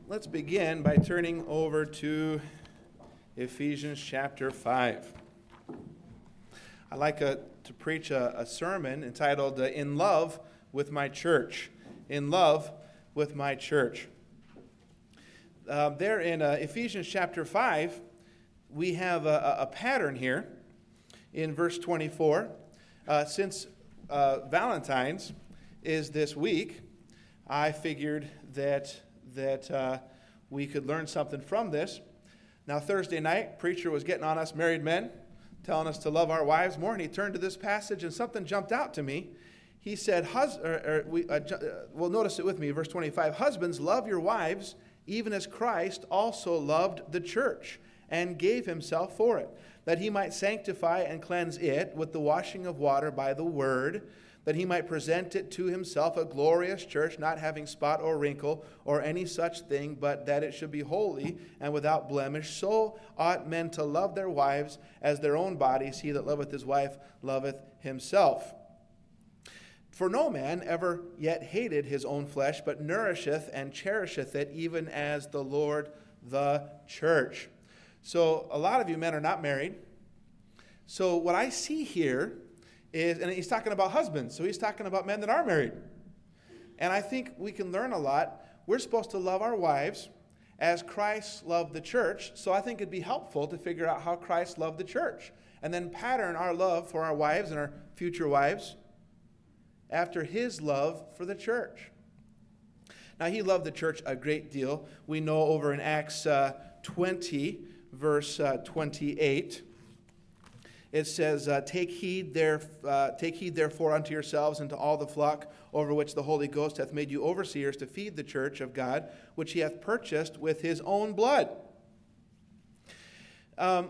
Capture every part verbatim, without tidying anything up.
Let's begin by turning over to Ephesians chapter five. I like a, to preach a, a sermon entitled uh, In Love with My Church. In Love with My Church. Uh, there in uh, Ephesians chapter five, we have a, a pattern here in verse twenty-four. Uh, since uh, Valentine's is this week, I figured that that uh, we could learn something from this. Now, Thursday night, preacher was getting on us married men, telling us to love our wives more, and he turned to this passage, and something jumped out to me. He said, Hus- or, or we, uh, uh, well, notice it with me, verse twenty-five, "Husbands, love your wives, even as Christ also loved the church, and gave himself for it, that he might sanctify and cleanse it with the washing of water by the word, that he might present it to himself a glorious church, not having spot or wrinkle or any such thing, but that it should be holy and without blemish. So ought men to love their wives as their own bodies. He that loveth his wife loveth himself. For no man ever yet hated his own flesh, but nourisheth and cherisheth it, even as the Lord the church." So a lot of you men are not married. So what I see here is, and he's talking about husbands, so he's talking about men that are married. And I think we can learn a lot. We're supposed to love our wives as Christ loved the church, so I think it'd be helpful to figure out how Christ loved the church, and then pattern our love for our wives and our future wives after his love for the church. Now, he loved the church a great deal. We know over in Acts uh, twenty, verse uh, twenty-eight, it says, uh, take heed there, uh, take heed therefore unto yourselves and to all the flock over which the Holy Ghost hath made you overseers to feed the church of God, which he hath purchased with his own blood. Um,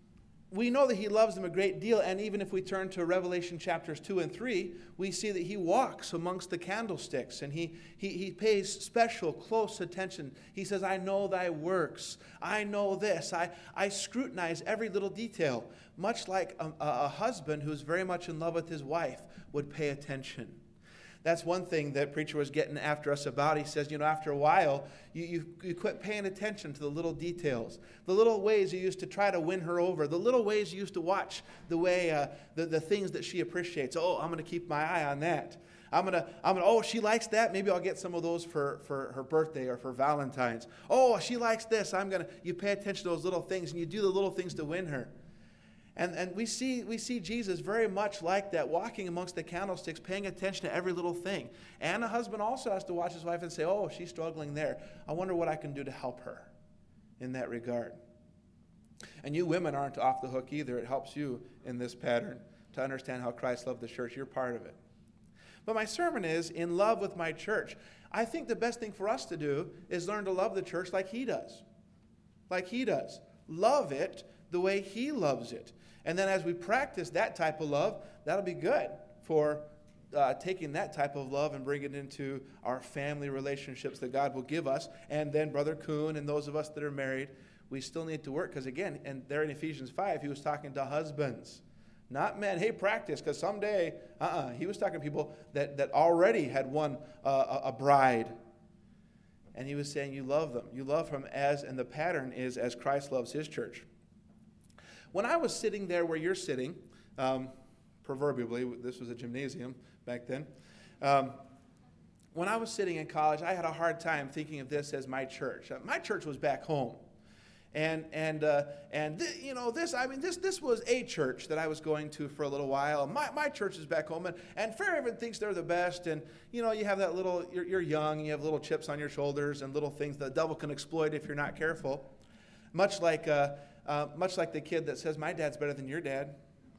we know that he loves them a great deal, and even if we turn to Revelation chapters two and three, we see that he walks amongst the candlesticks, and he, he, he pays special, close attention. He says, I know thy works. I know this. I, I scrutinize every little detail, much like a, a husband who's very much in love with his wife would pay attention. That's one thing that preacher was getting after us about. He says, you know, after a while, you, you, you quit paying attention to the little details, the little ways you used to try to win her over, the little ways you used to watch the way, uh, the, the things that she appreciates. Oh, I'm going to keep my eye on that. I'm going to, I'm going to, oh, she likes that. Maybe I'll get some of those for, for her birthday or for Valentine's. Oh, she likes this. I'm going to, you pay attention to those little things, and you do the little things to win her. And and we see we see Jesus very much like that, walking amongst the candlesticks, paying attention to every little thing. And a husband also has to watch his wife and say, oh, she's struggling there. I wonder what I can do to help her in that regard. And you women aren't off the hook either. It helps you in this pattern to understand how Christ loved the church. You're part of it. But my sermon is, in love with my church. I think the best thing for us to do is learn to love the church like he does. Like he does. Love it the way he loves it. And then as we practice that type of love, that'll be good for uh, taking that type of love and bringing it into our family relationships that God will give us. And then Brother Kuhn and those of us that are married, we still need to work. Because again, and there in Ephesians five, he was talking to husbands, not men. Hey, practice, because someday, uh-uh. He was talking to people that, that already had won uh, a bride. And he was saying, you love them. You love them as, and the pattern is as Christ loves his church. When I was sitting there where you're sitting, um, proverbially, this was a gymnasium back then. Um, when I was sitting in college, I had a hard time thinking of this as my church. Uh, my church was back home. And, and, uh, and th- you know, this, I mean, this this was a church that I was going to for a little while. My my church is back home, and, and Fairhaven thinks they're the best. And, you know, you have that little, you're, you're young, you have little chips on your shoulders and little things the devil can exploit if you're not careful. Much like... Uh, Uh, much like the kid that says, my dad's better than your dad.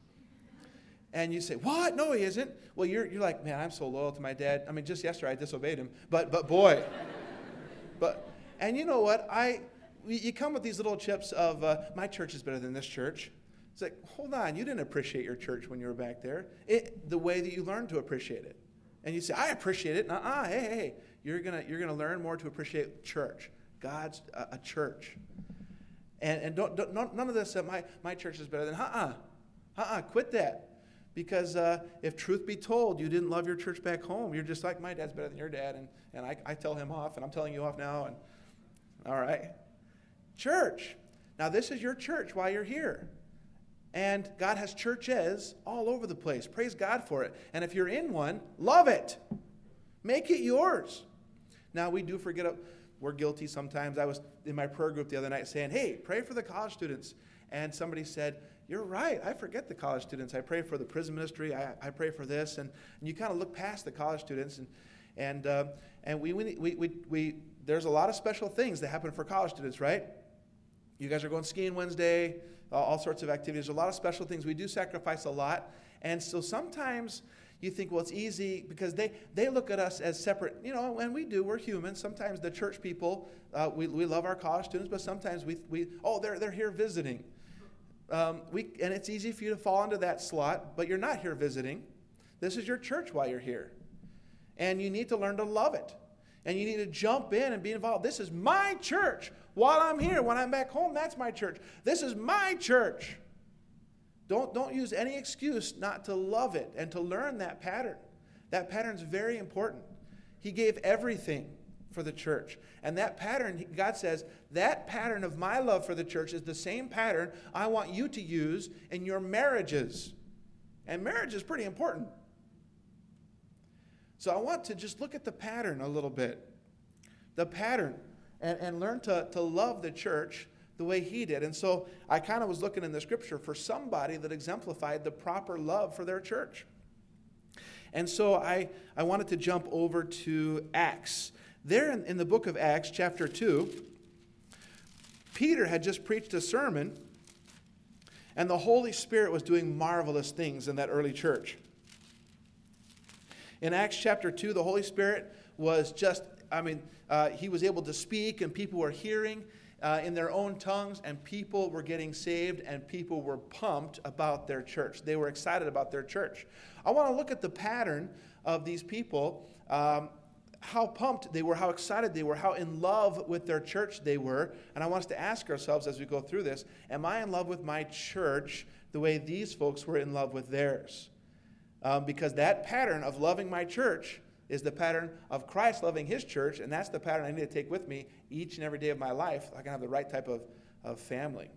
And you say, what? No, he isn't. Well, you're you're like, man, I'm so loyal to my dad. I mean, just yesterday I disobeyed him. But but boy. but And you know what? I You come with these little chips of, uh, my church is better than this church. It's like, hold on. You didn't appreciate your church when you were back there. It, the way that you learned to appreciate it. And you say, I appreciate it. Uh-uh, hey, hey, hey. You're going you're gonna learn more to appreciate church. God's uh, a church. And, and don't, don't, none of this, uh, my, my church is better than, uh-uh, uh-uh, quit that. Because uh, if truth be told, you didn't love your church back home. You're just like, my dad's better than your dad, and, and I, I tell him off, and I'm telling you off now. And All right? Church. Now, this is your church while you're here. And God has churches all over the place. Praise God for it. And if you're in one, love it. Make it yours. Now, we do forget, it. We're guilty sometimes. I was in my prayer group the other night saying, hey, pray for the college students. And somebody said, you're right. I forget the college students. I pray for the prison ministry. I, I pray for this. And, and you kind of look past the college students. And and uh, and we, we, we, we, we there's a lot of special things that happen for college students, right? You guys are going skiing Wednesday, uh, all sorts of activities. There's a lot of special things. We do sacrifice a lot. And so sometimes you think, well, it's easy because they, they look at us as separate. You know, and we do. We're human. Sometimes the church people, uh, we, we love our college students, but sometimes we, we oh, they're, they're here visiting. Um, we And it's easy for you to fall into that slot, but you're not here visiting. This is your church while you're here. And you need to learn to love it. And you need to jump in and be involved. This is my church while I'm here. When I'm back home, that's my church. This is my church. Don't, don't use any excuse not to love it and to learn that pattern. That pattern is very important. He gave everything for the church. And that pattern, God says, that pattern of my love for the church is the same pattern I want you to use in your marriages. And marriage is pretty important. So I want to just look at the pattern a little bit. The pattern. And, and learn to, to love the church the way he did. And so I kind of was looking in the scripture for somebody that exemplified the proper love for their church. And so I, I wanted to jump over to Acts. There in, in the book of Acts, chapter two, Peter had just preached a sermon, and the Holy Spirit was doing marvelous things in that early church. In Acts chapter two, the Holy Spirit was just, I mean, uh, he was able to speak, and people were hearing uh, in their own tongues, and people were getting saved, and people were pumped about their church. They were excited about their church. I want to look at the pattern of these people, um, how pumped they were, how excited they were, how in love with their church they were. And I want us to ask ourselves as we go through this, am I in love with my church the way these folks were in love with theirs? Um, because that pattern of loving my church is the pattern of Christ loving his church, and that's the pattern I need to take with me each and every day of my life so I can have the right type of, of family.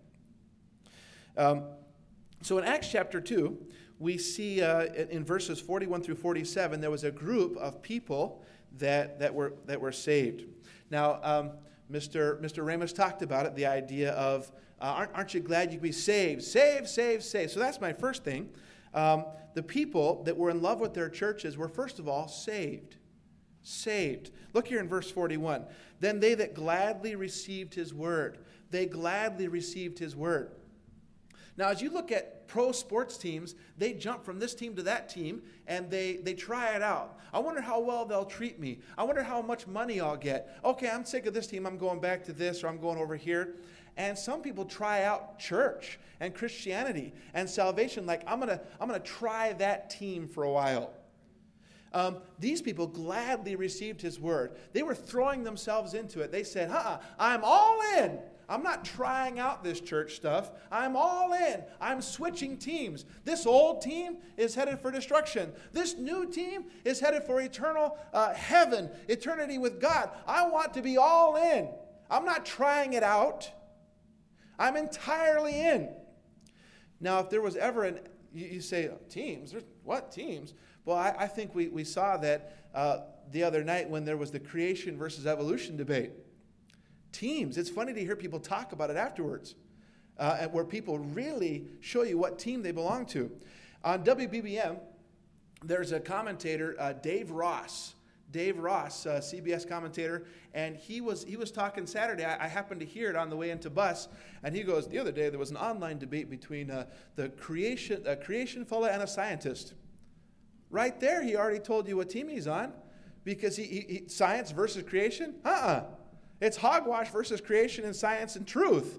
Um, so in Acts chapter two, we see uh, in verses forty-one through forty-seven, there was a group of people that, that, were, that were saved. Now, um, Mister Mister Ramos talked about it, the idea of, uh, aren't, aren't you glad you can be saved? Save, save, save. So that's my first thing. Um, the people that were in love with their churches were, first of all, saved. Saved. Look here in verse forty-one. Then they that gladly received his word. They gladly received his word. Now, as you look at pro sports teams, they jump from this team to that team, and they, they try it out. I wonder how well they'll treat me. I wonder how much money I'll get. Okay, I'm sick of this team. I'm going back to this, or I'm going over here. And some people try out church and Christianity and salvation like, I'm going to I'm gonna try that team for a while. Um, these people gladly received his word. They were throwing themselves into it. They said, uh-uh, I'm all in. I'm not trying out this church stuff. I'm all in. I'm switching teams. This old team is headed for destruction. This new team is headed for eternal uh, heaven, eternity with God. I want to be all in. I'm not trying it out. I'm entirely in. Now, if there was ever an, you, you say, teams? There's, what teams? Well, I, I think we, we saw that uh, the other night when there was the creation versus evolution debate. Teams. It's funny to hear people talk about it afterwards, uh, where people really show you what team they belong to. On W B B M, there's a commentator, uh, Dave Ross. Dave Ross, uh, C B S commentator, and he was he was talking Saturday. I, I happened to hear it on the way into bus, and he goes, the other day there was an online debate between uh, the creation a creation fella and a scientist. Right there, he already told you what team he's on, because he, he, he science versus creation. Uh-uh. It's hogwash versus creation and science and truth.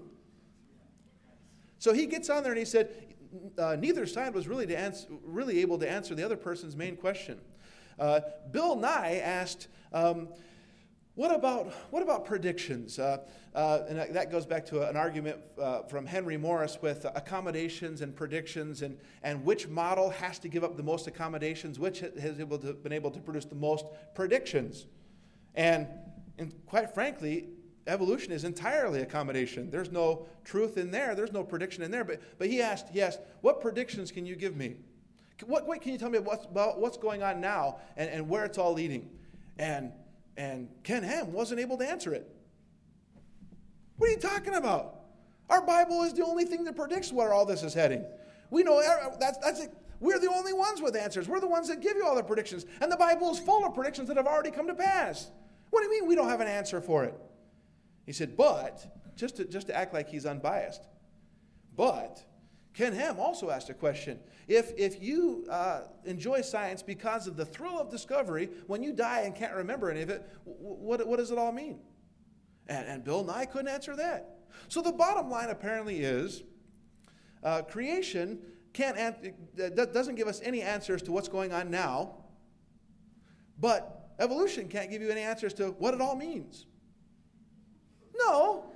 So he gets on there and he said, uh, neither side was really to answer, really able to answer the other person's main question. Uh, Bill Nye asked, um, what about what about predictions? Uh, uh, and that goes back to an argument uh, from Henry Morris with accommodations and predictions, and, and which model has to give up the most accommodations, which has able to, been able to produce the most predictions. And, and quite frankly, evolution is entirely accommodation. There's no truth in there. There's no prediction in there. But, but he asked, he asked, what predictions can you give me? What, what can you tell me what's, about what's going on now and, and where it's all leading? And, and Ken Ham wasn't able to answer it. What are you talking about? Our Bible is the only thing that predicts where all this is heading. We know that's, that's it. We're the only ones with answers. We're the ones that give you all the predictions. And the Bible is full of predictions that have already come to pass. What do you mean we don't have an answer for it? He said, but, just to, just to act like he's unbiased, but Ken Ham also asked a question. If, if you uh, enjoy science because of the thrill of discovery, when you die and can't remember any of it, what, what does it all mean? And, and Bill Nye couldn't answer that. So the bottom line apparently is uh, creation can't an- doesn't give us any answers to what's going on now, but evolution can't give you any answers to what it all means. No.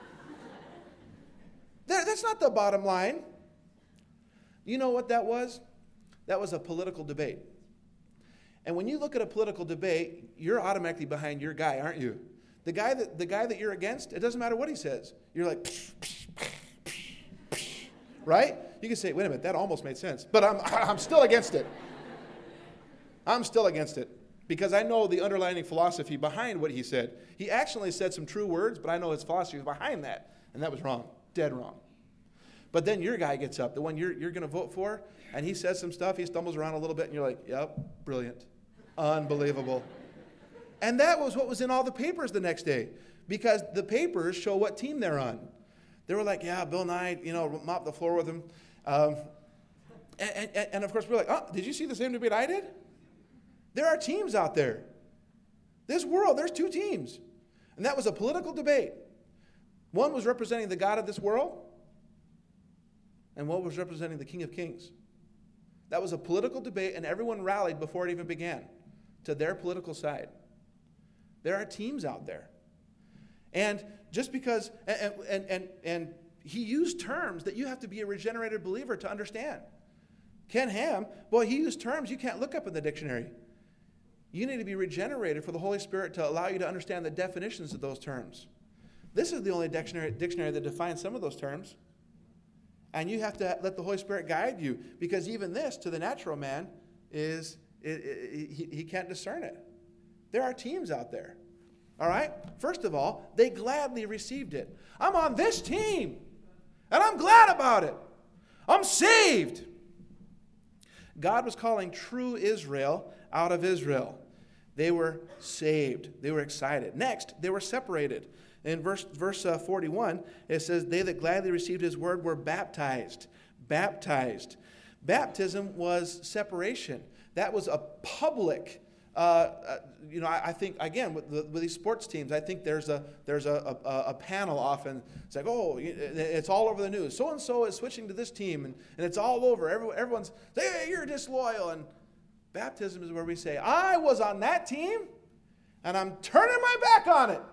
There, that's not the bottom line. You know what that was? That was a political debate. And when you look at a political debate, you're automatically behind your guy, aren't you? The guy that the guy that you're against, it doesn't matter what he says. You're like, psh, psh, psh, psh, psh, right? You can say, wait a minute, that almost made sense. But I'm I'm still against it. I'm still against it. Because I know the underlying philosophy behind what he said. He actually said some true words, but I know his philosophy behind that. And that was wrong. Dead wrong. But then your guy gets up, the one you're, you're going to vote for, and he says some stuff, he stumbles around a little bit, and you're like, yep, brilliant. Unbelievable. And that was what was in all the papers the next day. Because the papers show what team they're on. They were like, yeah, Bill Nye, you know, mopped the floor with him. Um, and, and, and of course, we're like, oh, did you see the same debate I did? There are teams out there. This world, there's two teams. And that was a political debate. One was representing the God of this world, and one was representing the King of Kings. That was a political debate, and everyone rallied before it even began to their political side. There are teams out there. And just because, and, and, and, and he used terms that you have to be a regenerated believer to understand. Ken Ham, boy, he used terms you can't look up in the dictionary. You need to be regenerated for the Holy Spirit to allow you to understand the definitions of those terms. This is the only dictionary, dictionary that defines some of those terms. And you have to let the Holy Spirit guide you, because even this, to the natural man, is it, it, he, he can't discern it. There are teams out there. All right? First of all, they gladly received it. I'm on this team, and I'm glad about it. I'm saved. God was calling true Israel out of Israel. They were saved. They were excited. Next, they were separated. In verse, verse uh, forty-one, it says, they that gladly received his word were baptized. Baptized. Baptism was separation. That was a public, uh, uh, you know, I, I think, again, with, the, with these sports teams, I think there's a there's a, a, a panel often. It's like, oh, it's all over the news. So-and-so is switching to this team, and, and it's all over. Everyone, everyone's, hey, you're disloyal. And baptism is where we say, I was on that team, and I'm turning my back on it.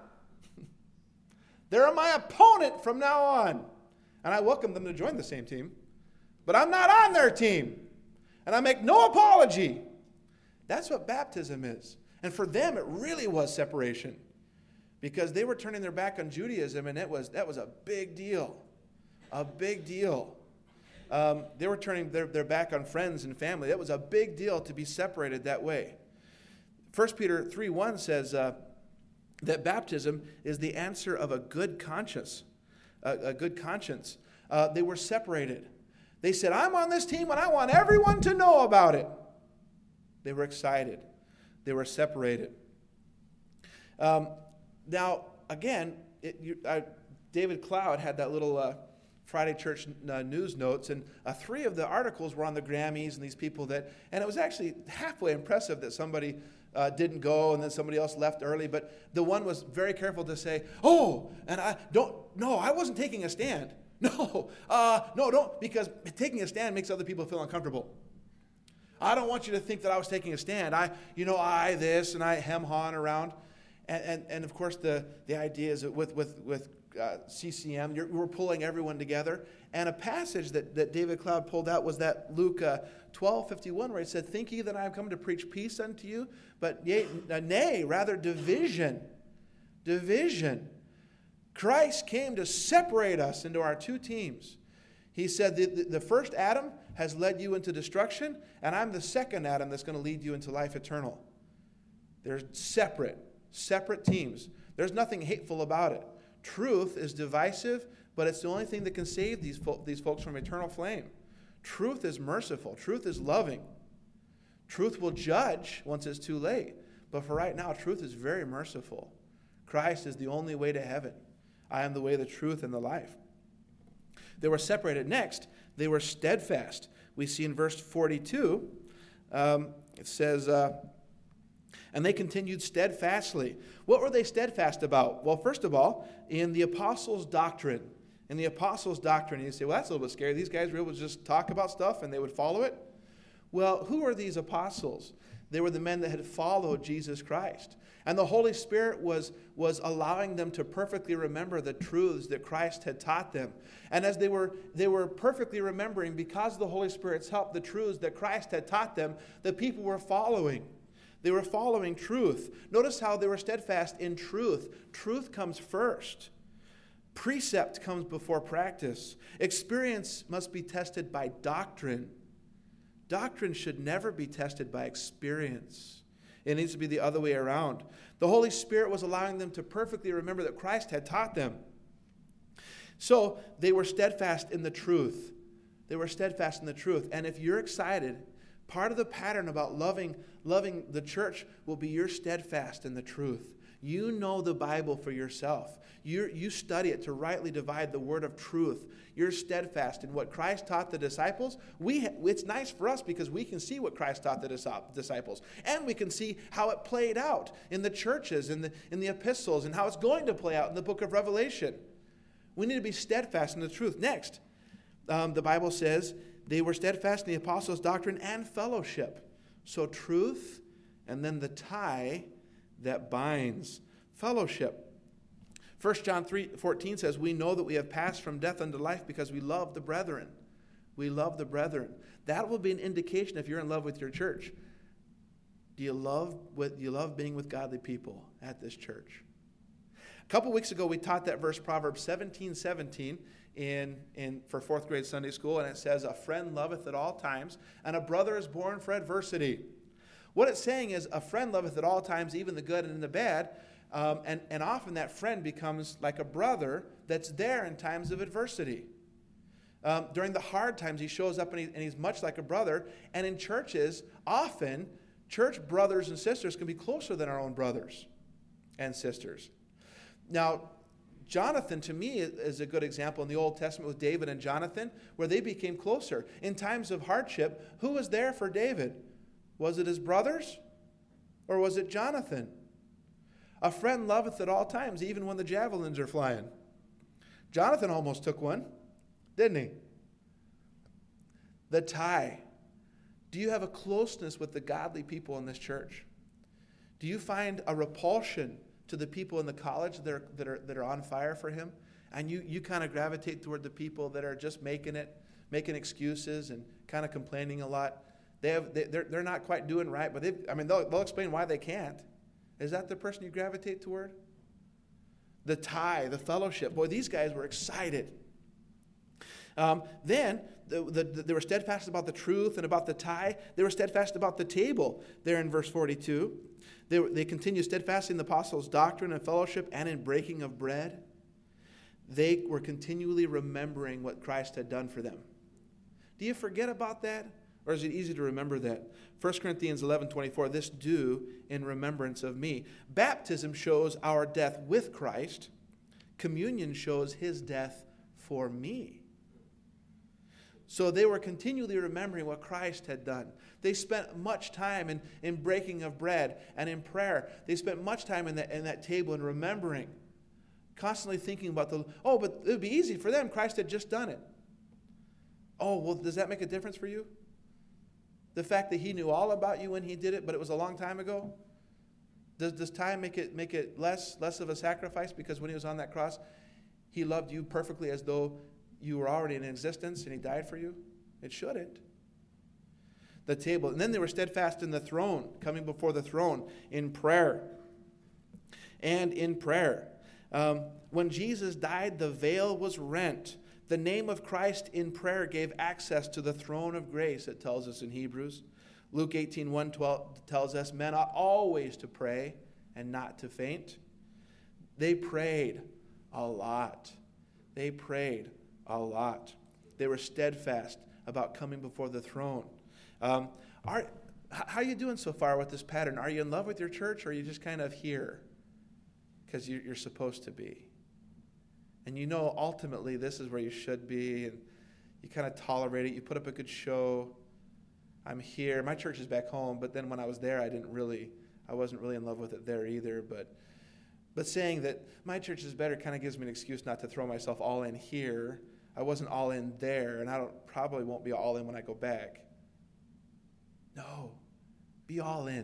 They're my opponent from now on. And I welcome them to join the same team. But I'm not on their team. And I make no apology. That's what baptism is. And for them, it really was separation. Because they were turning their back on Judaism, and it was that was a big deal. A big deal. Um, they were turning their, their back on friends and family. That was a big deal to be separated that way. First Peter three one says, uh, that baptism is the answer of a good conscience. A, a good conscience. Uh, they were separated. They said, I'm on this team and I want everyone to know about it. They were excited. They were separated. Um, now, again, it, you, I, David Cloud had that little uh, Friday Church uh, news notes, and uh, three of the articles were on the Grammys and these people that, and it was actually halfway impressive that somebody Uh, didn't go, and then somebody else left early. But the one was very careful to say, oh, and I don't, no, I wasn't taking a stand. No, uh, no, don't, because taking a stand makes other people feel uncomfortable. I don't want you to think that I was taking a stand. I, you know, I this, and I hem-hawing around. And, and, and of course, the, the idea is that with, with, with uh, C C M, you're, we're pulling everyone together. And a passage that, that David Cloud pulled out was that Luke uh, twelve fifty-one, where it said, think ye that I am come to preach peace unto you? But yea, nay, rather division. Division. Christ came to separate us into our two teams. He said, the, the, the first Adam has led you into destruction, and I'm the second Adam that's going to lead you into life eternal. They're separate, separate teams. There's nothing hateful about it. Truth is divisive, but it's the only thing that can save these, fo- these folks from eternal flame. Truth is merciful. Truth is loving. Truth will judge once it's too late. But for right now, truth is very merciful. Christ is the only way to heaven. I am the way, the truth, and the life. They were separated. Next, they were steadfast. We see in verse forty-two, um, it says, uh, and they continued steadfastly. What were they steadfast about? Well, first of all, in the apostles' doctrine. In the apostles' doctrine, you say, well, that's a little bit scary. These guys were able to just talk about stuff and they would follow it. Well, who are these apostles? They were the men that had followed Jesus Christ. And the Holy Spirit was, was allowing them to perfectly remember the truths that Christ had taught them. And as they were, they were perfectly remembering, because of the Holy Spirit's help, the truths that Christ had taught them, the people were following. They were following truth. Notice how they were steadfast in truth. Truth comes first. Precept comes before practice. Experience must be tested by doctrine. Doctrine should never be tested by experience. It needs to be the other way around. The Holy Spirit was allowing them to perfectly remember that Christ had taught them. So they were steadfast in the truth. They were steadfast in the truth. And if you're excited, part of the pattern about loving, loving the church will be you're steadfast in the truth. You know the Bible for yourself. You you study it to rightly divide the word of truth. You're steadfast in what Christ taught the disciples. We It's nice for us because we can see what Christ taught the disciples. And we can see how it played out in the churches, in the, in the epistles, and how it's going to play out in the book of Revelation. We need to be steadfast in the truth. Next, um, the Bible says they were steadfast in the apostles' doctrine and fellowship. So truth, and then the tie that binds. Fellowship. First John three fourteen says, we know that we have passed from death unto life because we love the brethren. We love the brethren. That will be an indication if you're in love with your church. Do you love what you love being with godly people at this church? A couple weeks ago, we taught that verse, Proverbs seventeen seventeen, in, in for fourth grade Sunday school, and it says, a friend loveth at all times, and a brother is born for adversity. What it's saying is, a friend loveth at all times, even the good and the bad. Um, and, and often that friend becomes like a brother that's there in times of adversity. Um, during the hard times, he shows up and, he, and he's much like a brother. And in churches, often, church brothers and sisters can be closer than our own brothers and sisters. Now, Jonathan, to me, is a good example in the Old Testament with David and Jonathan, where they became closer. In times of hardship, who was there for David? Was it his brothers? Or was it Jonathan? A friend loveth at all times, even when the javelins are flying. Jonathan almost took one, didn't he? The tie. Do you have a closeness with the godly people in this church? Do you find a repulsion to the people in the college that are, that are, that are on fire for him? And you, you kind of gravitate toward the people that are just making it, making excuses and kind of complaining a lot. They have, they, they're, they're not quite doing right, but I mean, they'll, they'll explain why they can't. Is that the person you gravitate toward? The tie, the fellowship. Boy, these guys were excited. Um, then, the, the, the, they were steadfast about the truth and about the tie. They were steadfast about the table there in verse forty-two. They, were, they continued steadfast in the apostles' doctrine and fellowship and in breaking of bread. They were continually remembering what Christ had done for them. Do you forget about that? Or is it easy to remember that? First Corinthians eleven twenty-four, this do in remembrance of me. Baptism shows our death with Christ. Communion shows his death for me. So they were continually remembering what Christ had done. They spent much time in, in breaking of bread and in prayer. They spent much time in that, in that table and remembering. Constantly thinking about the, oh, but it would be easy for them. Christ had just done it. Oh, well, does that make a difference for you? The fact that he knew all about you when he did it, but it was a long time ago? Does, does time make it make it less, less of a sacrifice? Because when he was on that cross, he loved you perfectly as though you were already in existence and he died for you? It shouldn't. The table. And then they were steadfast in the throne, coming before the throne in prayer. And in prayer. Um, when Jesus died, the veil was rent. The name of Christ in prayer gave access to the throne of grace, it tells us in Hebrews. Luke eighteen, one, twelve tells us, men ought always to pray and not to faint. They prayed a lot. They prayed a lot. They were steadfast about coming before the throne. Um, are, how are you doing so far with this pattern? Are you in love with your church, or are you just kind of here because you're, you're supposed to be? And you know ultimately this is where you should be, and you kind of tolerate it. You put up a good show. I'm here. My church is back home, but then when I was there, I didn't really, I wasn't really in love with it there either. But, but saying that my church is better kind of gives me an excuse not to throw myself all in here. I wasn't all in there, and I don't, probably won't be all in when I go back. No, be all in.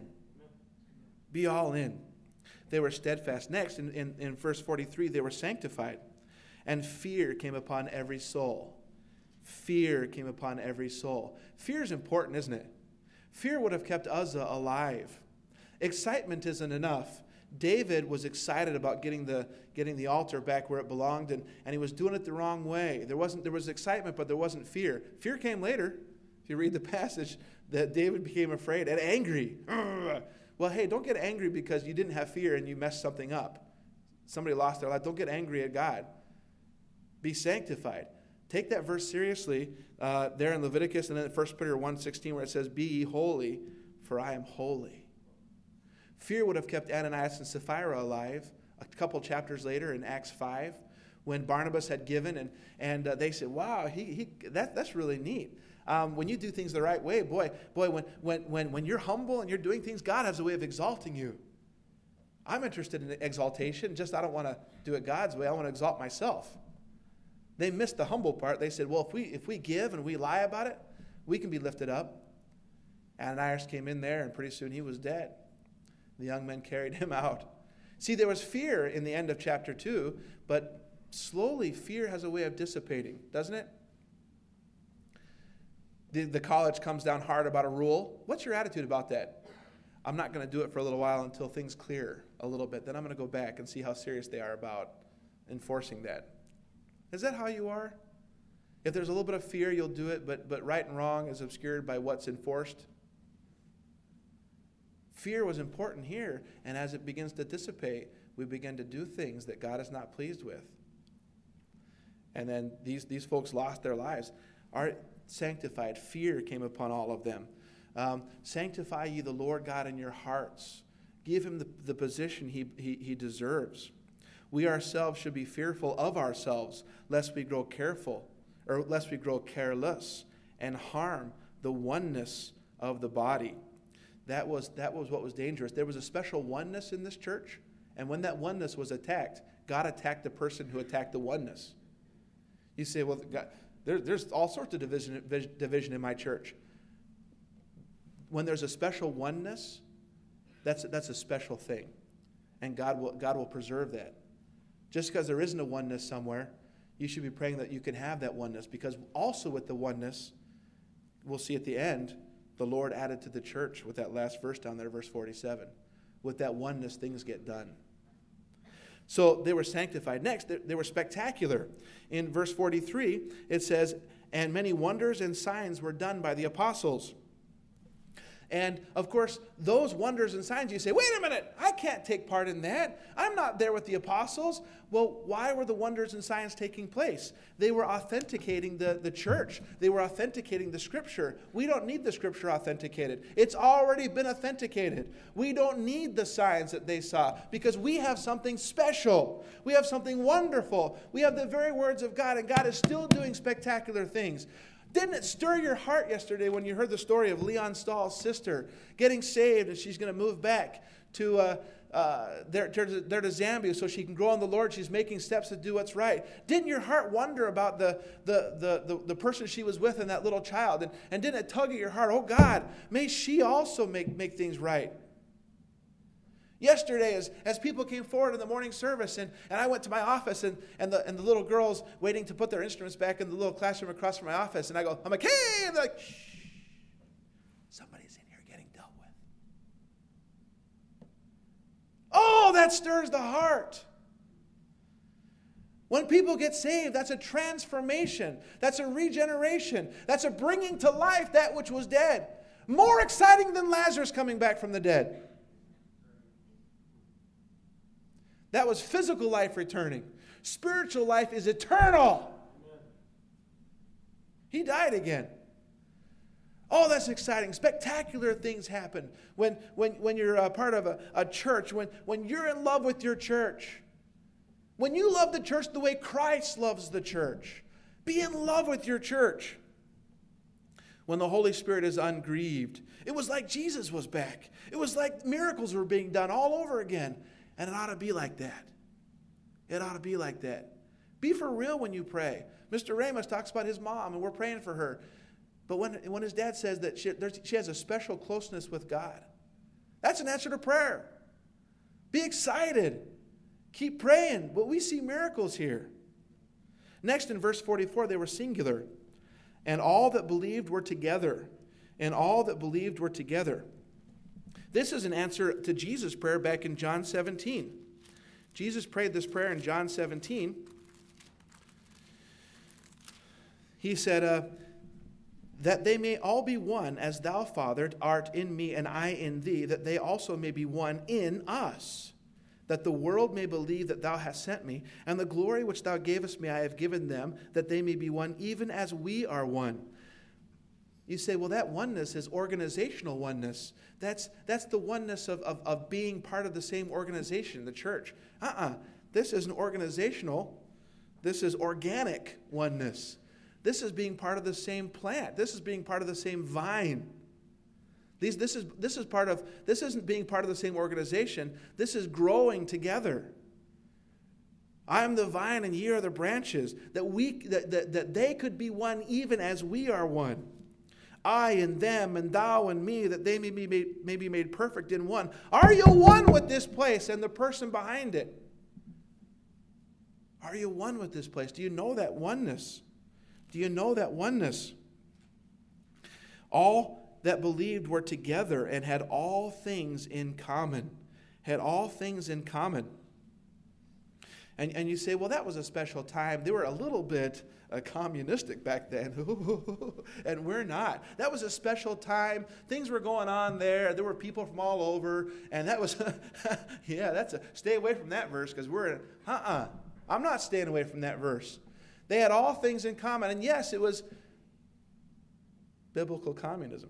Be all in. They were steadfast. Next, in, in, in verse forty-three, they were sanctified. And fear came upon every soul. Fear came upon every soul. Fear is important, isn't it? Fear would have kept Uzzah alive. Excitement isn't enough. David was excited about getting the getting the altar back where it belonged, and, and he was doing it the wrong way. There wasn't there was excitement, but there wasn't fear. Fear came later. If you read the passage, that David became afraid and angry. Ugh. Well, hey, don't get angry because you didn't have fear and you messed something up. Somebody lost their life. Don't get angry at God. Be sanctified. Take that verse seriously uh, there in Leviticus and then First Peter one sixteen where it says, be ye holy, for I am holy. Fear would have kept Ananias and Sapphira alive a couple chapters later in Acts five when Barnabas had given and, and uh, they said, wow, he, he that, that's really neat. Um, when you do things the right way, boy, boy, when, when, when, when you're humble and you're doing things, God has a way of exalting you. I'm interested in exaltation, just I don't want to do it God's way. I want to exalt myself. They missed the humble part. They said, well, if we if we give and we lie about it, we can be lifted up. Ananias came in there, and pretty soon he was dead. The young men carried him out. See, there was fear in the end of chapter two, but slowly fear has a way of dissipating, doesn't it? The, the college comes down hard about a rule. What's your attitude about that? I'm not going to do it for a little while until things clear a little bit. Then I'm going to go back and see how serious they are about enforcing that. Is that how you are? If there's a little bit of fear, you'll do it, but, but right and wrong is obscured by what's enforced. Fear was important here, and as it begins to dissipate, we begin to do things that God is not pleased with. And then these, these folks lost their lives. Are sanctified. Fear came upon all of them. Um, sanctify ye the Lord God in your hearts. Give him the, the position he, he, he deserves. We ourselves should be fearful of ourselves, lest we grow careful, or lest we grow careless and harm the oneness of the body. That was, that was what was dangerous. There was a special oneness in this church, and when that oneness was attacked, God attacked the person who attacked the oneness. You say, well, God, there, there's all sorts of division, division in my church. When there's a special oneness, that's, that's a special thing, and God will, God will preserve that. Just because there isn't a oneness somewhere, you should be praying that you can have that oneness, because also with the oneness, we'll see at the end, the Lord added to the church with that last verse down there, verse forty-seven. With that oneness, things get done. So they were sanctified. Next, they were spectacular. In verse forty-three, it says, and many wonders and signs were done by the apostles. And, of course, those wonders and signs, you say, wait a minute, I can't take part in that. I'm not there with the apostles. Well, why were the wonders and signs taking place? They were authenticating the, the church. They were authenticating the Scripture. We don't need the Scripture authenticated. It's already been authenticated. We don't need the signs that they saw because we have something special. We have something wonderful. We have the very words of God, and God is still doing spectacular things. Didn't it stir your heart yesterday when you heard the story of Leon Stahl's sister getting saved and she's going to move back to uh, uh, there, to, there to Zambia so she can grow in the Lord? She's making steps to do what's right. Didn't your heart wonder about the, the, the, the, the person she was with and that little child? And, and didn't it tug at your heart, oh God, may she also make, make things right? Yesterday, as, as people came forward in the morning service, and, and I went to my office, and, and, the, and the little girls waiting to put their instruments back in the little classroom across from my office, and I go, I'm like, hey, and they're like, shh, somebody's in here getting dealt with. Oh, that stirs the heart. When people get saved, that's a transformation. That's a regeneration. That's a bringing to life that which was dead. More exciting than Lazarus coming back from the dead. That was physical life returning. Spiritual life is eternal. He died again. Oh, that's exciting. Spectacular things happen when, when, when you're a part of a, a church, when, when you're in love with your church. When you love the church the way Christ loves the church. Be in love with your church. When the Holy Spirit is ungrieved. It was like Jesus was back. It was like miracles were being done all over again. And it ought to be like that. It ought to be like that. Be for real when you pray. Mister Ramos talks about his mom, and we're praying for her. But when, when his dad says that she, she has a special closeness with God, that's an answer to prayer. Be excited. Keep praying. But we see miracles here. Next, in verse forty-four, they were singular. And all that believed were together. And all that believed were together. This is an answer to Jesus' prayer back in John seventeen. Jesus prayed this prayer in John seventeen. He said, uh, that they may all be one, as thou, Father, art in me, and I in thee, that they also may be one in us, that the world may believe that thou hast sent me, and the glory which thou gavest me I have given them, that they may be one, even as we are one. You say, well, that oneness is organizational oneness. That's, that's the oneness of, of, of being part of the same organization, the church. Uh-uh. This isn't organizational. This is organic oneness. This is being part of the same plant. This is being part of the same vine. These, this is, this is part of, this isn't being part of the same organization. This is growing together. I am the vine and ye are the branches. That, we, that, that, that they could be one even as we are one. I and them and thou and me, that they may be made, may be made perfect in one. Are you one with this place and the person behind it? Are you one with this place? Do you know that oneness? Do you know that oneness? All that believed were together and had all things in common. Had all things in common. And, and you say, well, that was a special time. They were a little bit uh, communistic back then. And we're not. That was a special time. Things were going on there. There were people from all over. And that was, yeah, that's a, stay away from that verse because we're, in, uh-uh. I'm not staying away from that verse. They had all things in common. And yes, it was biblical communism.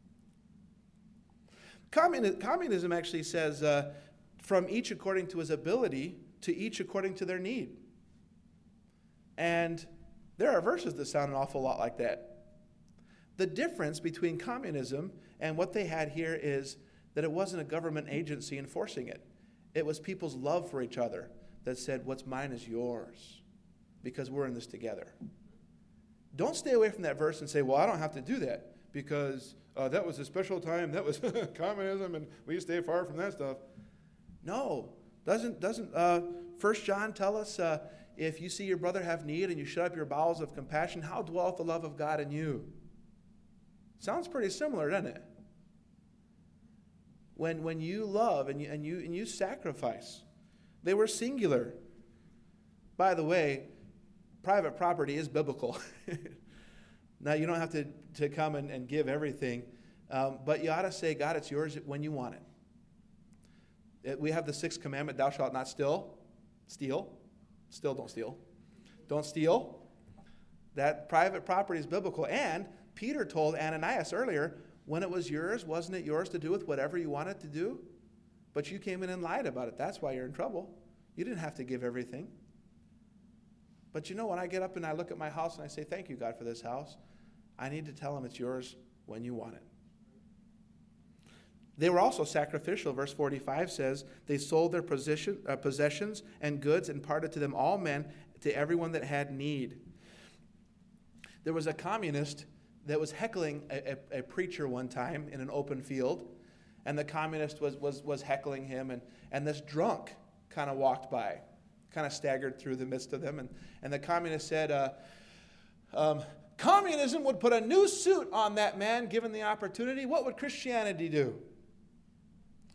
Communi- communism actually says, uh, from each according to his ability, to each according to their need. And there are verses that sound an awful lot like that. The difference between communism and what they had here is that it wasn't a government agency enforcing it. It was people's love for each other that said, what's mine is yours, because we're in this together. Don't stay away from that verse and say, well, I don't have to do that because uh, that was a special time, that was communism, and we stay far from that stuff. No. Doesn't doesn't uh, First John tell us, uh, if you see your brother have need and you shut up your bowels of compassion, how dwelleth the love of God in you? Sounds pretty similar, doesn't it? When when you love and you and you and you sacrifice. They were singular. By the way, private property is biblical. Now, you don't have to, to come and, and give everything, um, but you ought to say, God, it's yours when you want it. it. We have the sixth commandment, thou shalt not steal. Steal. Still don't steal. Don't steal. That private property is biblical. And Peter told Ananias earlier, when it was yours, wasn't it yours to do with whatever you wanted to do? But you came in and lied about it. That's why you're in trouble. You didn't have to give everything. But you know, when I get up and I look at my house and I say, thank you, God, for this house, I need to tell him it's yours when you want it. They were also sacrificial. Verse forty-five says, they sold their position, uh, possessions and goods and parted to them all men, to everyone that had need. There was a communist that was heckling a, a, a preacher one time in an open field, and the communist was, was, was heckling him, and, and this drunk kind of walked by, kind of staggered through the midst of them, and, and the communist said, uh, um, communism would put a new suit on that man given the opportunity. What would Christianity do?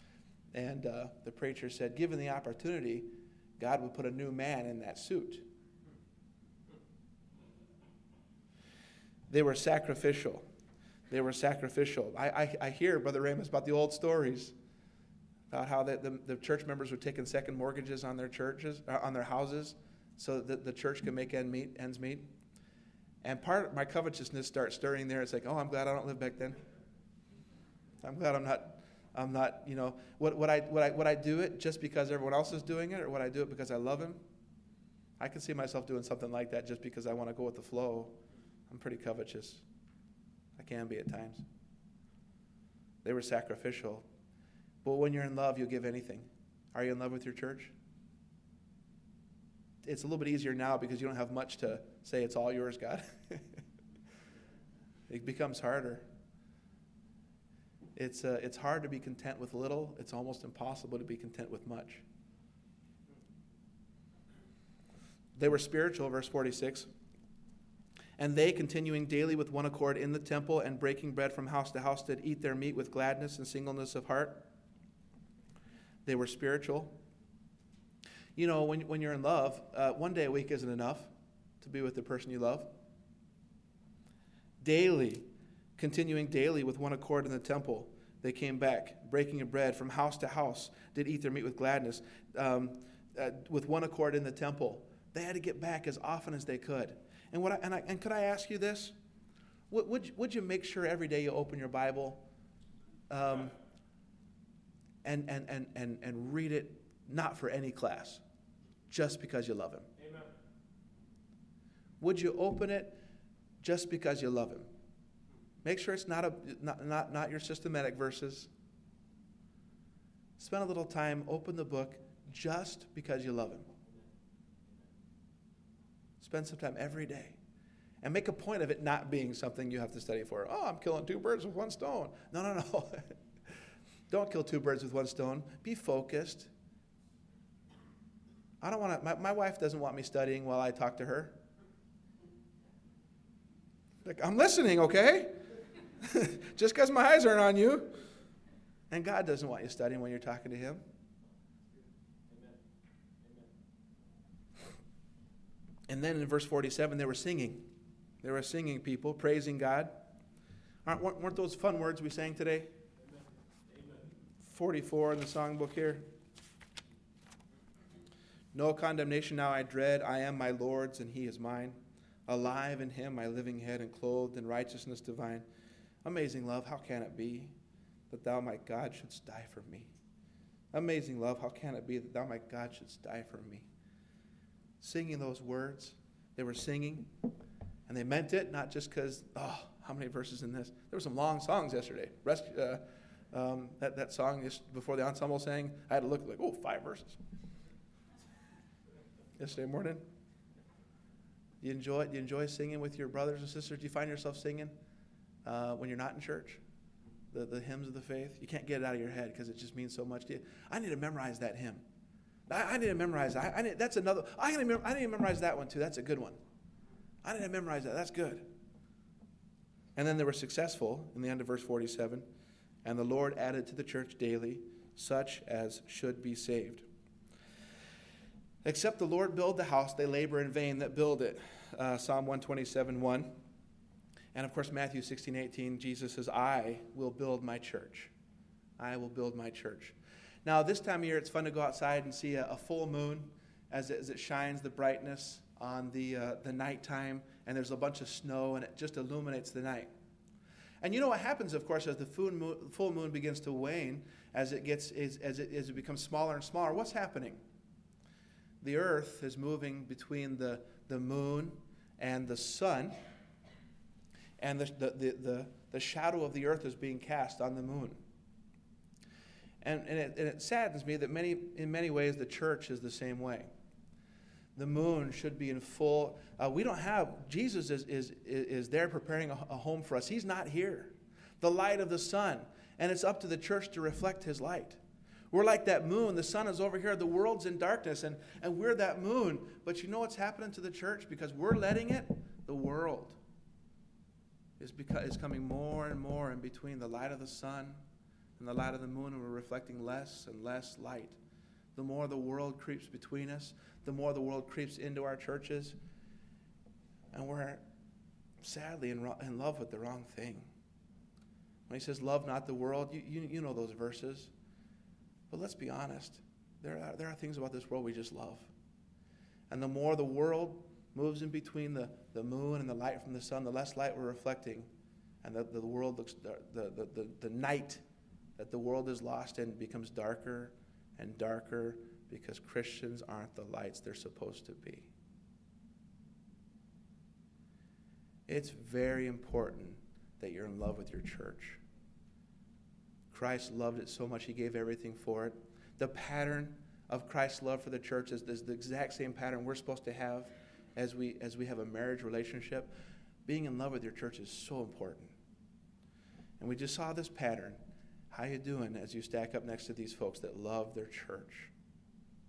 And uh, the preacher said, given the opportunity, God would put a new man in that suit. They were sacrificial. They were sacrificial. I, I, I hear, Brother Ramus, about the old stories about how the, the, the church members were taking second mortgages on their churches, uh, on their houses, so that the church could make end meet, ends meet. And part of my covetousness starts stirring there. It's like, oh, I'm glad I don't live back then. I'm glad I'm not, I'm not, you know, what, what I, what I, what I do it just because everyone else is doing it, or would I do it because I love him? I can see myself doing something like that just because I want to go with the flow. I'm pretty covetous. I can be at times. They were sacrificial. But when you're in love, you'll give anything. Are you in love with your church? It's a little bit easier now because you don't have much to say, it's all yours, God. It becomes harder. It's, uh, it's hard to be content with little. It's almost impossible to be content with much. They were spiritual, verse forty-six. And they, continuing daily with one accord in the temple and breaking bread from house to house, did eat their meat with gladness and singleness of heart. They were spiritual. You know, when, when you're in love, uh, one day a week isn't enough to be with the person you love. Daily, continuing daily with one accord in the temple, they came back, breaking of bread from house to house, did eat their meat with gladness. Um, uh, with one accord in the temple, they had to get back as often as they could. And what I, and, I, and could I ask you this? Would, would, you, would you make sure every day you open your Bible um, and, and, and, and, and read it not for any class, just because you love him? Amen. Would you open it just because you love him? Make sure it's not, a, not, not, not your systematic verses. Spend a little time, open the book just because you love him. Spend some time every day. And make a point of it not being something you have to study for. Oh, I'm killing two birds with one stone. No, no, no. Don't kill two birds with one stone. Be focused. I don't want to, my, my wife doesn't want me studying while I talk to her. Like, I'm listening, okay? Just because my eyes aren't on you. And God doesn't want you studying when you're talking to him. And then in verse forty-seven, they were singing. They were singing, people, praising God. Aren't, weren't those fun words we sang today? Amen. forty-four in the songbook here. No condemnation now I dread. I am my Lord's and he is mine. Alive in him, my living head, and clothed in righteousness divine. Amazing love, how can it be that thou, my God, shouldst die for me? Amazing love, how can it be that thou, my God, shouldst die for me? Singing those words, they were singing, and they meant it, not just because, oh, how many verses in this? There were some long songs yesterday. Rest, uh, um, that, that song just before the ensemble sang, I had to look like, oh, five verses. Yesterday morning. Do you enjoy it? Do you enjoy singing with your brothers and sisters? Do you find yourself singing uh, when you're not in church? The, the hymns of the faith? You can't get it out of your head because it just means so much to you. I need to memorize that hymn. I, I need to memorize that. I, I need, that's another. I need, to, I need to memorize that one too. That's a good one. I need to memorize that. That's good. And then they were successful in the end of verse forty-seven. And the Lord added to the church daily such as should be saved. Except the Lord build the house, they labor in vain that build it. Uh, Psalm one twenty-seven, one. And of course, Matthew sixteen, eighteen, Jesus says, I will build my church. I will build my church. Now, this time of year, it's fun to go outside and see a, a full moon as it, as it shines the brightness on the, uh, the nighttime, and there's a bunch of snow, and it just illuminates the night. And you know what happens, of course, as the full moon, full moon begins to wane, as it gets as, as, it, as it becomes smaller and smaller, what's happening? The earth is moving between the, the moon and the sun, and the, the, the, the, the shadow of the earth is being cast on the moon. And, and, it, and it saddens me that many, in many ways the church is the same way. The moon should be in full. Uh, we don't have, Jesus is, is, is there preparing a, a home for us. He's not here. The light of the sun. And it's up to the church to reflect his light. We're like that moon. The sun is over here. The world's in darkness, and, and we're that moon. But you know what's happening to the church? Because we're letting it, the world is, beca- is coming more and more in between the light of the sun and the light of the moon, and we're reflecting less and less light. The more the world creeps between us, the more the world creeps into our churches, and we're sadly in, ro- in love with the wrong thing. When he says, love not the world, you, you, you know those verses. But let's be honest. There are, there are things about this world we just love. And the more the world moves in between the, the moon and the light from the sun, the less light we're reflecting. And the, the world looks, the, the, the, the night that the world is lost in becomes darker and darker because Christians aren't the lights they're supposed to be. It's very important that you're in love with your church. Christ loved it so much he gave everything for it. The pattern of Christ's love for the church is, is the exact same pattern we're supposed to have as we as we have a marriage relationship. Being in love with your church is so important. And we just saw this pattern. How you doing as you stack up next to these folks that love their church?